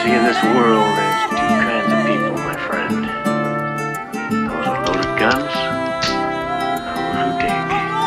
See, in this world, there's two kinds of people, my friend. Those with loaded guns, those who dig.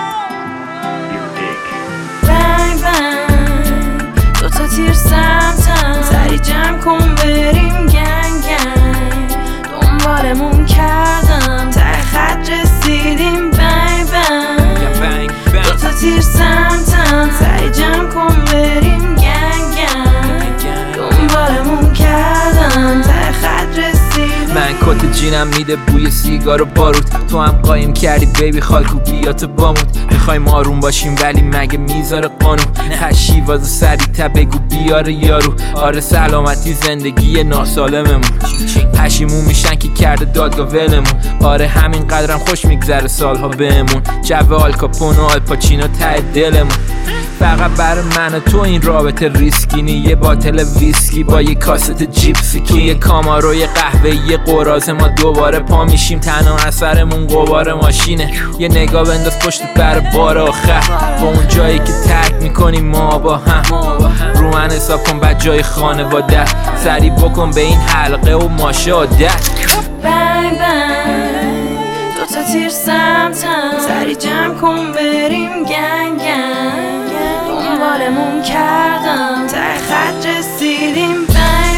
You dig. Bang bang دوتا تیر سمتم سری جمع کن بریم گنگ گنگ دنبالمون کردم ته خط رسیدیم بنگ بنگ دوتا تیر سمتم سری جمع کن بریم گنگ گنگ دنبالمون کردم ته خط رسیدیم. من کت جینم میده بوی سیگار و باروت، تو هم قایم کردی بیبی خالکو بیات بامود. میخوایم آروم باشیم ولی مگه میذاره قانون؟ هشی واسه سریع‌تر بگو بیاره یارو. آره سلامتی زندگی ناسالممون، پشیمون میشن که کرده دادگاه ولمون. آره همین قدرم خوش میگذره سالها بهمون. جو آلکاپون و آلپاچینو ته دلمون. فقط برای من و تو این رابطه ریسکی نی. یه باتل ویسکی با یه کاست جیپسی توی کاماروی قهوه یه قراز. ما دوباره پا میشیم تنها اثرمون غبار ماشینه. یه نگاه بنداز پشت بر بار آخر با اون جایی که ترک میکنیم ما با هم. رو من حساب کن بعد جای خانواده سریع بکن به این حلقه و ماشه عادت. بنگ بنگ دوتا تیر سمتم سری جمع کن بریم گنگ گنگ دنبالمون کردم ته خط رسیدیم بنگ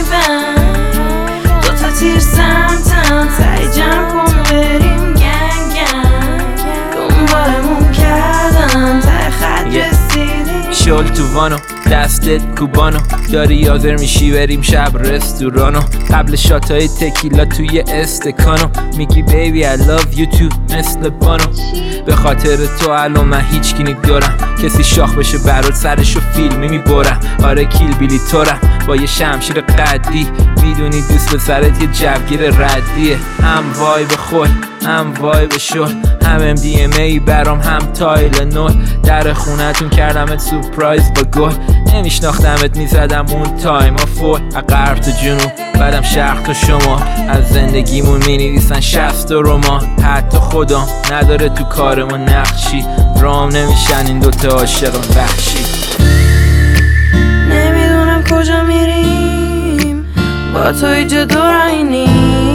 بنگ دوتا تیر سمتم سری جمع کن بریم گنگ گنگ دنبالمون کردم ته خط رسیدیم. شل تو وانو دستت کوبانو داری یادر میشی بریم شب رستورانو. قبل شاتای تکیلا توی استکانو میگی بیبی I love you too مثل بانو. به خاطر تو الان من هیچ کی ندارم، کسی شاخ بشه برات سرشو فیلمی میبرم. آره کیل بیلی تورم با یه شمشیر قدی، میدونی دوست به سرت یه جوگیر ردیه. هم وای به خود هم وای به شل، هم MDMA برام هم تایلنول. در خونتون کردمت سورپرایز با گل، نمیشناختمت میزدم اون تایم فول. غرب تا جنوب بعدم شرق تا شما، از زندگیمون مینویسن 60 رمان. حتی خودم نداره تو کار ما نقشی، رام نمیشن این دوتا عاشق وحشی. نمیدونم کجا میریم با تو اینجا دور اینیم.